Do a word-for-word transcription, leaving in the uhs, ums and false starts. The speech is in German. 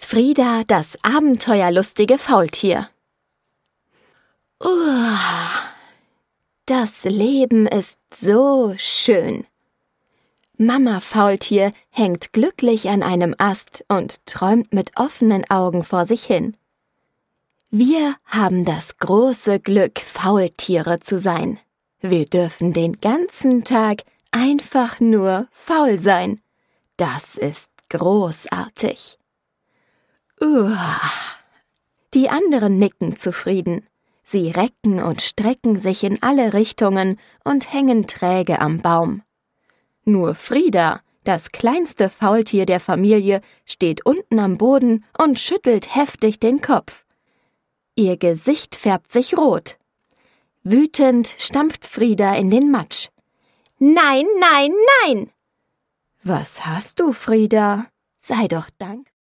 Frida, das abenteuerlustige Faultier. Uh, das Leben ist so schön. Mama Faultier hängt glücklich an einem Ast und träumt mit offenen Augen vor sich hin. Wir haben das große Glück, Faultiere zu sein. Wir dürfen den ganzen Tag einfach nur faul sein. Das ist großartig. Uah. Die anderen nicken zufrieden. Sie recken und strecken sich in alle Richtungen und hängen träge am Baum. Nur Frida, das kleinste Faultier der Familie, steht unten am Boden und schüttelt heftig den Kopf. Ihr Gesicht färbt sich rot. Wütend stampft Frida in den Matsch. »Nein, nein, nein!« »Was hast du, Frida? Sei doch dankbar.«